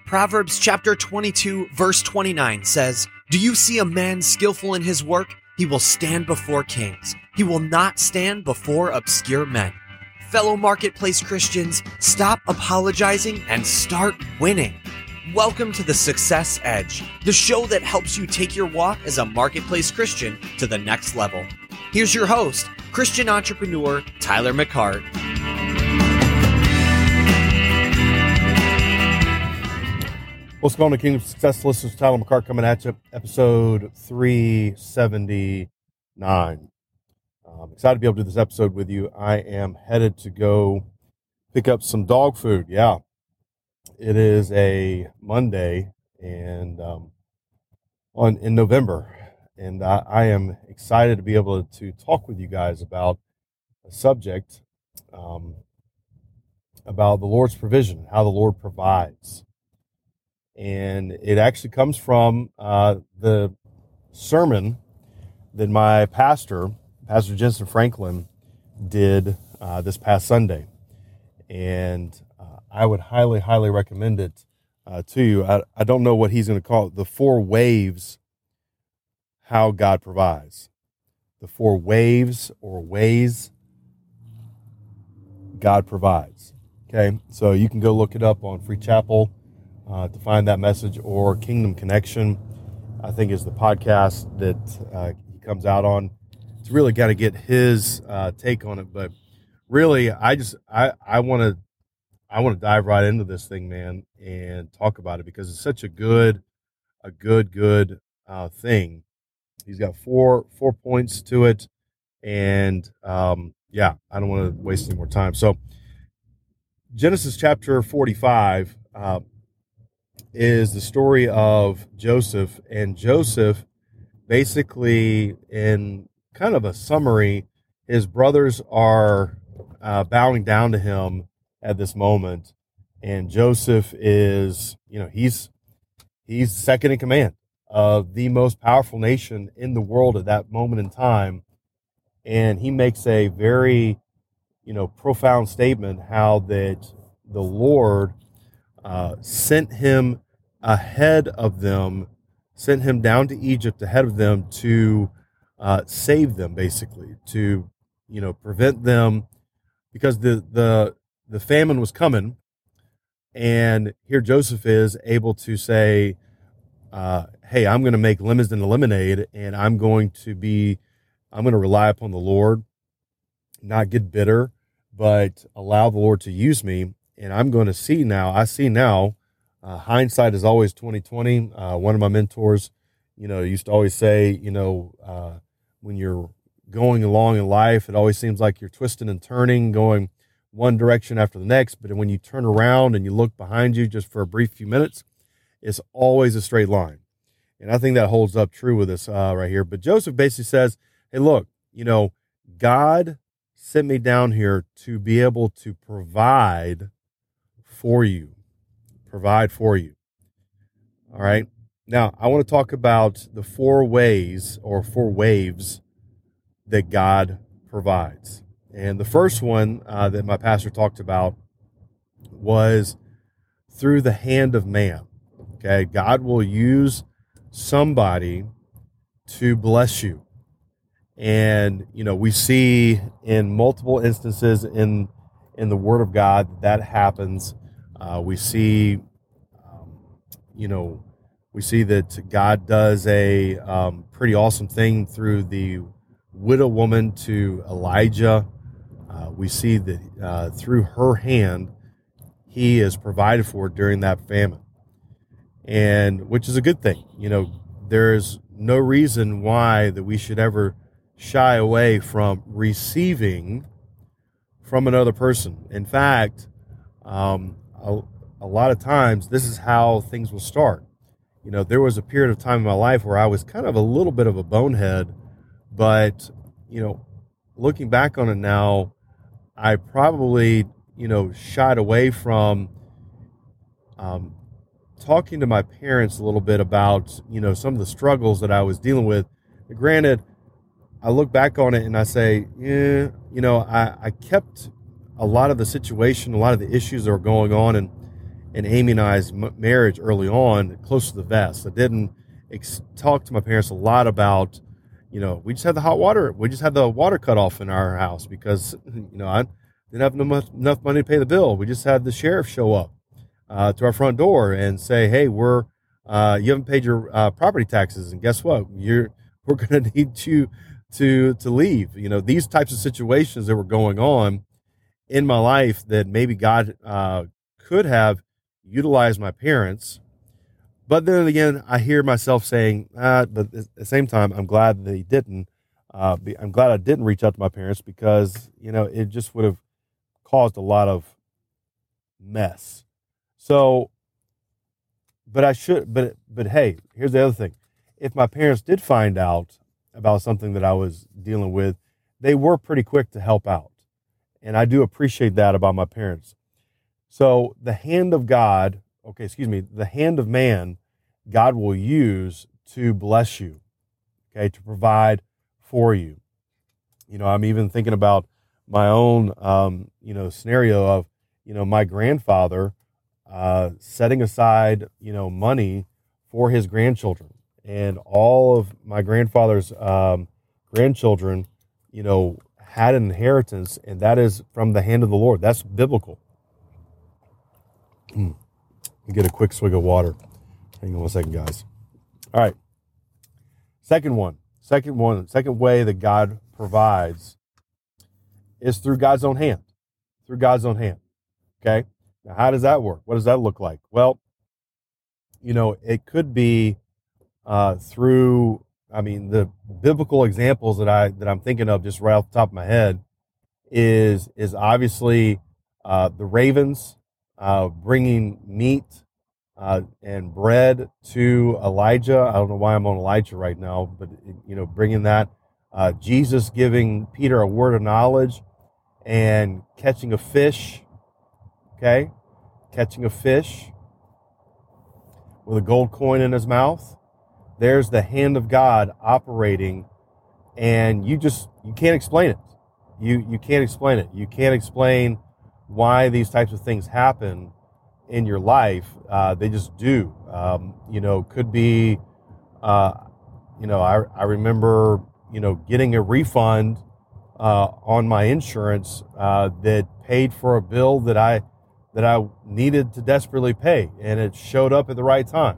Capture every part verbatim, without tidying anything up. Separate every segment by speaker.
Speaker 1: Proverbs chapter twenty-two, verse twenty-nine says, "Do you see a man skillful in his work? He will stand before kings. He will not stand before obscure men." Fellow Marketplace Christians, stop apologizing and start winning. Welcome to the Success Edge, the show that helps you take your walk as a Marketplace Christian to the next level. Here's your host, Christian entrepreneur Tyler McCart.
Speaker 2: What's going on, Kingdom Success listeners? Tyler McCart coming at you, episode three seventy-nine. I'm excited to be able to do this episode with you. I am headed to go pick up some dog food. Yeah, it is a Monday and um, on in November, and I, I am excited to be able to talk with you guys about a subject um, about the Lord's provision, how the Lord provides. And it actually comes from uh, the sermon that my pastor, Pastor Jensen Franklin, did uh, this past Sunday. And uh, I would highly, highly recommend it uh, to you. I, I don't know what he's going to call it. The four waves, how God provides. The four waves or ways God provides. Okay, so you can go look it up on Free Chapel Uh, to find that message, or Kingdom Connection, I think is the podcast that uh, he comes out on. It's really got to get his uh, take on it, but really, I just I I want to I want to dive right into this thing, man, and talk about it because it's such a good a good good uh, thing. He's got four four points to it, and um, yeah, I don't want to waste any more time. So Genesis chapter forty-five. Uh, is the story of Joseph, and Joseph basically, in kind of a summary, his brothers are uh, bowing down to him at this moment, and Joseph is, you know, he's he's second in command of the most powerful nation in the world at that moment in time, and he makes a very, you know, profound statement how that the Lord uh, sent him ahead of them, sent him down to Egypt ahead of them to uh, save them, basically, to, you know, prevent them, because the the the famine was coming, and here Joseph is able to say, uh, "Hey, I'm going to make lemons into lemonade, and I'm going to be, I'm going to rely upon the Lord, not get bitter, but allow the Lord to use me, and I'm going to see now. I see now." Uh, hindsight is always twenty twenty. Uh, one of my mentors, you know, used to always say, you know, uh, when you're going along in life, it always seems like you're twisting and turning, going one direction after the next. But when you turn around and you look behind you just for a brief few minutes, it's always a straight line. And I think that holds up true with us uh, right here. But Joseph basically says, hey, look, you know, God sent me down here to be able to provide for you. Provide for you. All right. Now, I want to talk about the four ways or four waves that God provides. And the first one uh, that my pastor talked about was through the hand of man. Okay. God will use somebody to bless you. And, you know, we see in multiple instances in, in the Word of God that happens. Uh, we see, um, you know, we see that God does a um, pretty awesome thing through the widow woman to Elijah. Uh, we see that uh, through her hand, he is provided for during that famine, and which is a good thing. You know, there's no reason why that we should ever shy away from receiving from another person. In fact, um, A, a lot of times, this is how things will start. You know, there was a period of time in my life where I was kind of a little bit of a bonehead, but, you know, looking back on it now, I probably, you know, shied away from um, talking to my parents a little bit about, you know, some of the struggles that I was dealing with. Granted, I look back on it and I say, yeah, you know, I, I kept a lot of the situation, a lot of the issues that were going on, and and Amy and I's m- marriage early on close to the vest. I didn't ex- talk to my parents a lot about, you know, we just had the hot water. We just had the water cut off in our house because, you know, I didn't have enough, enough money to pay the bill. We just had the sheriff show up uh, to our front door and say, hey, we're, uh, you haven't paid your uh, property taxes. And guess what? You're, we're going to need you to, to leave. You know, these types of situations that were going on in my life that maybe God uh, could have utilized my parents. But then again, I hear myself saying, ah, but at the same time, I'm glad that he didn't. Uh, be, I'm glad I didn't reach out to my parents because, you know, it just would have caused a lot of mess. So, but I should, but, but hey, here's the other thing. If my parents did find out about something that I was dealing with, they were pretty quick to help out. And I do appreciate that about my parents. So the hand of God, okay, excuse me, the hand of man, God will use to bless you, okay, to provide for you. You know, I'm even thinking about my own, um, you know, scenario of, you know, my grandfather uh, setting aside, you know, money for his grandchildren. And all of my grandfather's um, grandchildren, you know, had an inheritance, and that is from the hand of the Lord. That's biblical. Mm. Get a quick swig of water. Hang on one second, guys. All right. Second one. Second one. Second way that God provides is through God's own hand. Through God's own hand. Okay? Now, how does that work? What does that look like? Well, you know, it could be uh, through, I mean, the biblical examples that, I, that I'm thinking of just right off the top of my head is, is obviously uh, the ravens uh, bringing meat uh, and bread to Elijah. I don't know why I'm on Elijah right now, but, you know, bringing that. Uh, Jesus giving Peter a word of knowledge and catching a fish, okay? Catching a fish with a gold coin in his mouth. There's the hand of God operating, and you just, you can't explain it. You you can't explain it. You can't explain why these types of things happen in your life. Uh, they just do. Um, you know, could be, uh, you know, I, I remember, you know, getting a refund uh, on my insurance uh, that paid for a bill that I that I needed to desperately pay, and it showed up at the right time.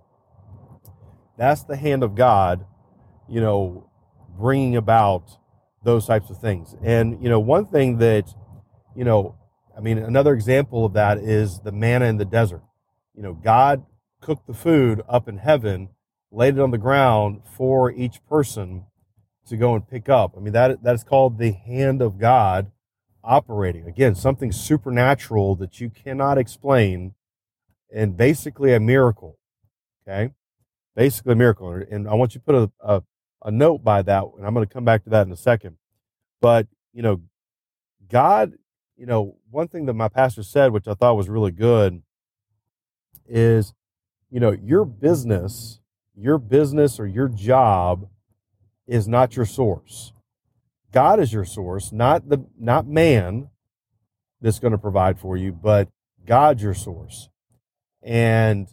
Speaker 2: That's the hand of God, you know, bringing about those types of things. And, you know, one thing that, you know, I mean, another example of that is the manna in the desert. You know, God cooked the food up in heaven, laid it on the ground for each person to go and pick up. I mean, that that is called the hand of God operating. Again, something supernatural that you cannot explain, and basically a miracle, okay? Basically a miracle. And I want you to put a, a, a note by that, and I'm going to come back to that in a second. But, you know, God, you know, one thing that my pastor said, which I thought was really good, is, you know, your business, your business or your job is not your source. God is your source, not the not man that's going to provide for you, but God's your source. And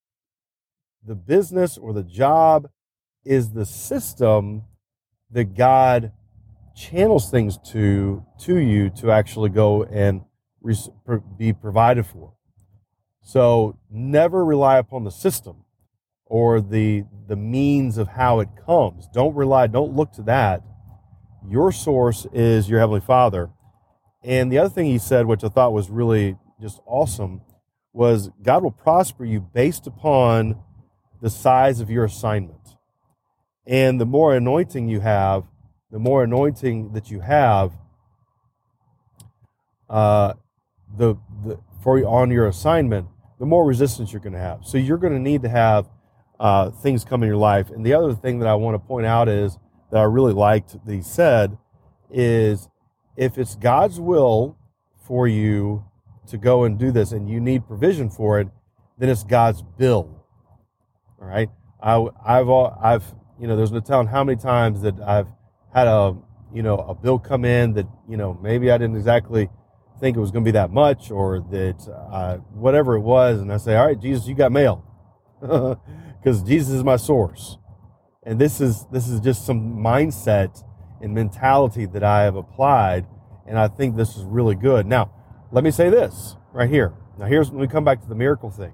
Speaker 2: the business or the job is the system that God channels things to to you to actually go and re- be provided for. So never rely upon the system or the the means of how it comes. Don't rely, don't look to that. Your source is your Heavenly Father. And the other thing he said, which I thought was really just awesome, was God will prosper you based upon the size of your assignment. And the more anointing you have, the more anointing that you have, uh, the, the for on your assignment, the more resistance you're going to have. So you're going to need to have uh, things come in your life. And the other thing that I want to point out is that I really liked that he said is, if it's God's will for you to go and do this, and you need provision for it, then it's God's bill. All right. I, I've, I've, you know, there's no telling how many times that I've had a, you know, a bill come in that, you know, maybe I didn't exactly think it was going to be that much, or that uh, whatever it was. And I say, all right, Jesus, you got mail, because Jesus is my source. And this is this is just some mindset and mentality that I have applied, and I think this is really good. Now, let me say this right here. Now, here's when we come back to the miracle thing.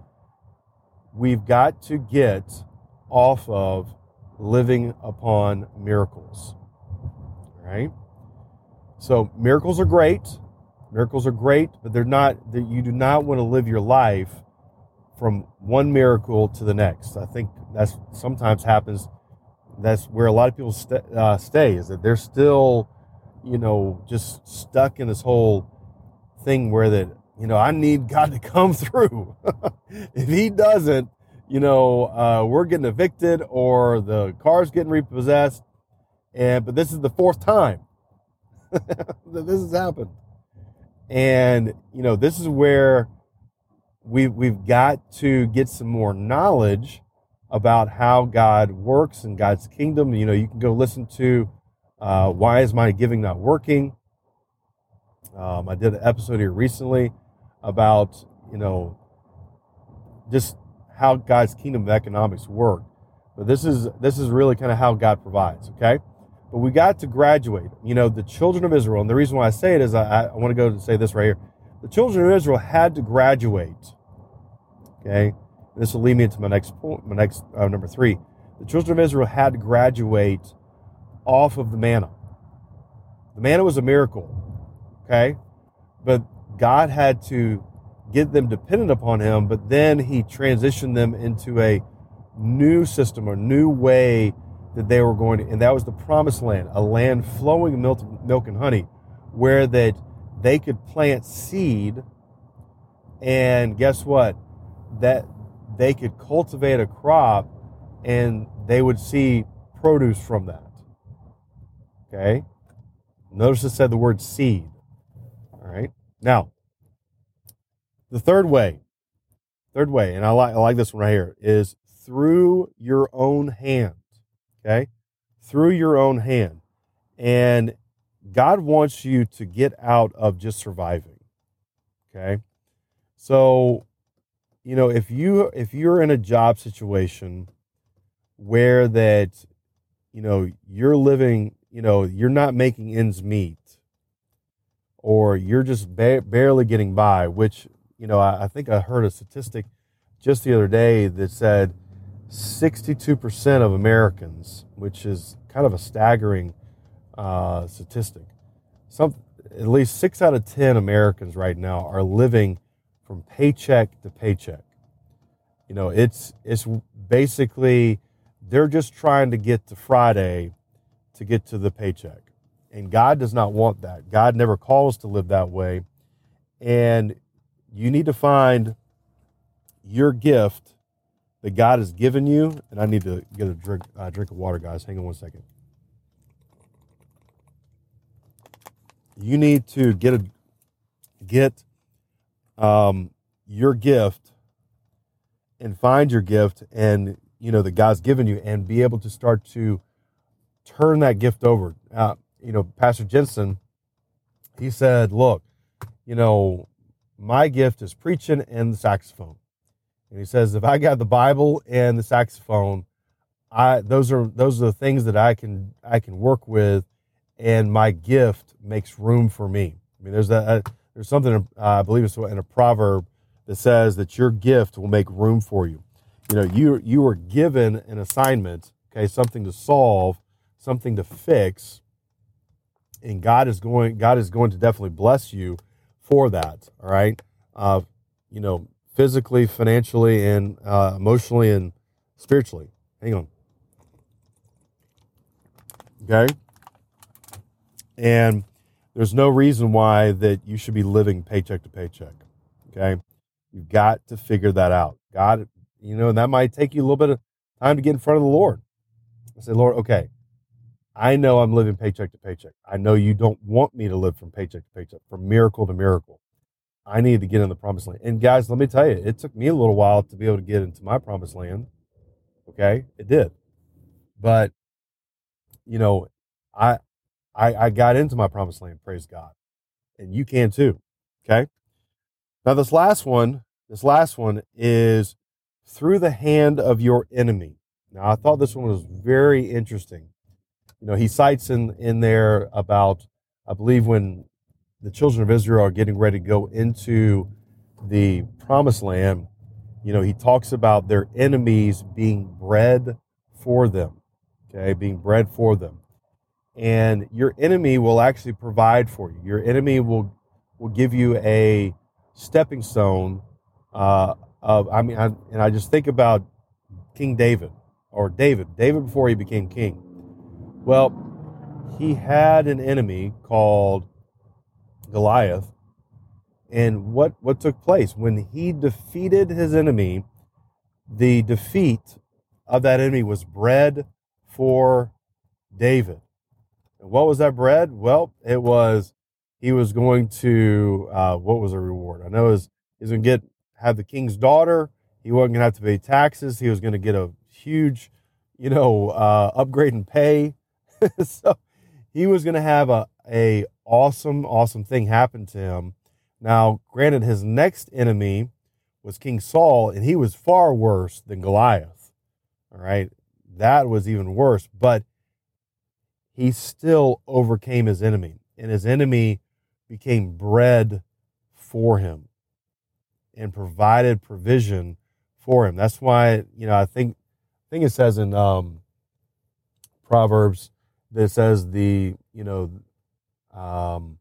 Speaker 2: We've got to get off of living upon miracles, all right? So miracles are great. Miracles are great, but they're not. You do not want to live your life from one miracle to the next. I think that's sometimes happens. That's where a lot of people st- uh, stay, is that they're still, you know, just stuck in this whole thing where that, you know, I need God to come through. If he doesn't, you know, uh, we're getting evicted or the car's getting repossessed. And, but this is the fourth time that this has happened. And, you know, this is where we, we've got to get some more knowledge about how God works in God's kingdom. You know, you can go listen to uh, Why Is My Giving Not Working? Um, I did an episode here recently about, you know, just how God's kingdom of economics work. But this is this is really kind of how God provides, okay? But we got to graduate. You know, the children of Israel, and the reason why I say it is I, I want to go and say this right here. The children of Israel had to graduate, okay? This will lead me into my next point, my next uh, number three. The children of Israel had to graduate off of the manna. The manna was a miracle, okay? But God had to get them dependent upon him, but then he transitioned them into a new system, a new way that they were going to, and that was the promised land, a land flowing milk, milk and honey, where that they could plant seed, and guess what? That they could cultivate a crop, and they would see produce from that. Okay? Notice it said the word seed. All right? Now, the third way, third way, and I like I like this one right here, is through your own hand. Okay? Through your own hand. And God wants you to get out of just surviving. Okay? So, you know, if you if you're in a job situation where that, you know, you're living, you know, you're not making ends meet, or you're just ba- barely getting by, which, you know, I, I think I heard a statistic just the other day that said sixty-two percent of Americans, which is kind of a staggering uh, statistic. Some, at least six out of ten Americans right now are living from paycheck to paycheck. You know, it's it's basically they're just trying to get to Friday to get to the paycheck. And God does not want that. God never calls to live that way. And you need to find your gift that God has given you. And I need to get a drink, uh, drink of water, guys. Hang on one second. You need to get a get um, your gift and find your gift, and you know that God's given you, and be able to start to turn that gift over. Uh, you know, Pastor Jensen, he said, "Look, you know, my gift is preaching and the saxophone." And he says, if I got the Bible and the saxophone, I those are those are the things that I can I can work with, and my gift makes room for me. I mean, there's a, there's something uh, I believe it's in a proverb that says that your gift will make room for you. You know, you you were given an assignment, okay, something to solve, something to fix, and God is going God is going to definitely bless you for that. All right, uh, you know, physically, financially, and uh, emotionally, and spiritually. Hang on, okay. And there's no reason why that you should be living paycheck to paycheck, okay? You've got to figure that out. God, you know, and that might take you a little bit of time to get in front of the Lord. I say, Lord, okay, I know I'm living paycheck to paycheck. I know you don't want me to live from paycheck to paycheck, from miracle to miracle. I need to get in the promised land. And guys, let me tell you, it took me a little while to be able to get into my promised land, okay? It did. But, you know, I... I, I got into my promised land, praise God. and you can too. Okay. Now this last one, this last one is through the hand of your enemy. Now I thought this one was very interesting. You know, he cites in, in there about, I believe when the children of Israel are getting ready to go into the promised land, you know, he talks about their enemies being bread for them, okay, being bread for them. And your enemy will actually provide for you. Your enemy will will give you a stepping stone uh, of, I mean, I, and I just think about King David, or David, David before he became king. Well, he had an enemy called Goliath. And what, what took place? When he defeated his enemy, the defeat of that enemy was bread for David. And what was that bread? Well, it was, he was going to, uh, what was the reward? I know it was, he was going to get, have the king's daughter. He wasn't going to have to pay taxes. He was going to get a huge, you know, uh, upgrade in pay. So he was going to have a, a awesome, awesome thing happen to him. Now, granted, his next enemy was King Saul, and he was far worse than Goliath. All right. That was even worse, but he still overcame his enemy, and his enemy became bread for him and provided provision for him. That's why, you know, I think, I think it says in um, Proverbs that it says the, you know, um,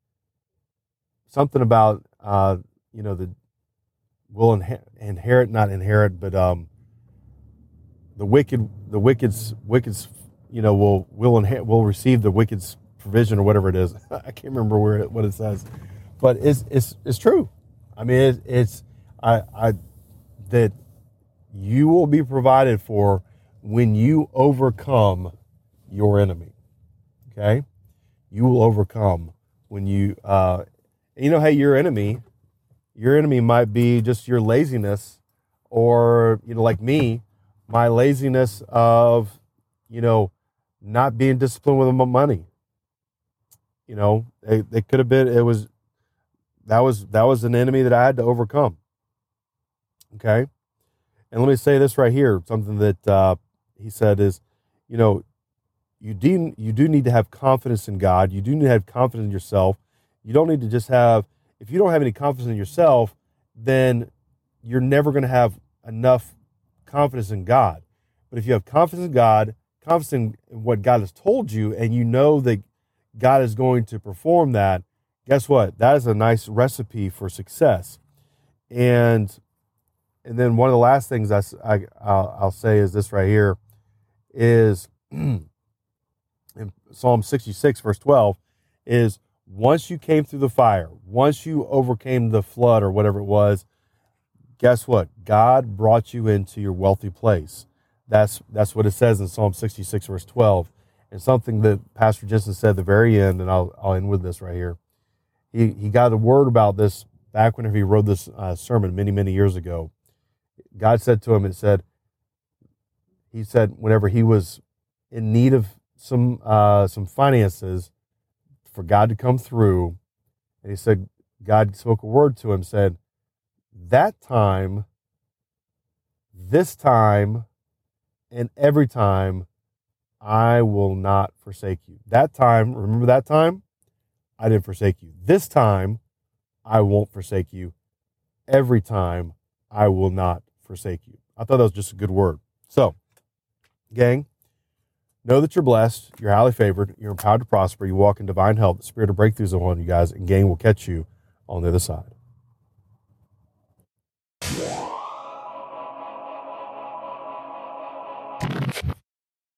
Speaker 2: something about, uh, you know, the will inher- inherit, not inherit, but um, the wicked, the wicked's, wicked's, you know, will will inherit, will receive the wicked's provision or whatever it is. I can't remember where it, what it says, but it's it's it's true. I mean, it, it's I I that you will be provided for when you overcome your enemy. Okay, you will overcome when you uh, you know, hey, your enemy, your enemy might be just your laziness, or, you know, like me, my laziness of, you know, not being disciplined with my money. You know, it, it could have been, it was, that was, that was an enemy that I had to overcome. Okay. And let me say this right here, something that uh, he said is, you know, you do, you do need to have confidence in God. You do need to have confidence in yourself. You don't need to just have, if you don't have any confidence in yourself, then you're never going to have enough confidence in God. But if you have confidence in God, confidence in what God has told you, and you know that God is going to perform that, guess what? That is a nice recipe for success. And and then one of the last things I, I, I'll, I'll say is this right here is in Psalm sixty-six, verse twelve, is once you came through the fire, once you overcame the flood or whatever it was, guess what? God brought you into your wealthy place. That's that's what it says in Psalm sixty-six, verse twelve. And something that Pastor Jensen said at the very end, and I'll, I'll end with this right here. He he got a word about this back whenever he wrote this uh, sermon many, many years ago. God said to him, it said, he said whenever he was in need of some uh, some finances for God to come through, and he said, God spoke a word to him, said, that time, this time, and every time, I will not forsake you. That time, remember that time? I didn't forsake you. This time, I won't forsake you. Every time, I will not forsake you. I thought that was just a good word. So, gang, know that you're blessed, you're highly favored, you're empowered to prosper, you walk in divine health, the spirit of breakthroughs on you guys, and gang will catch you on the other side.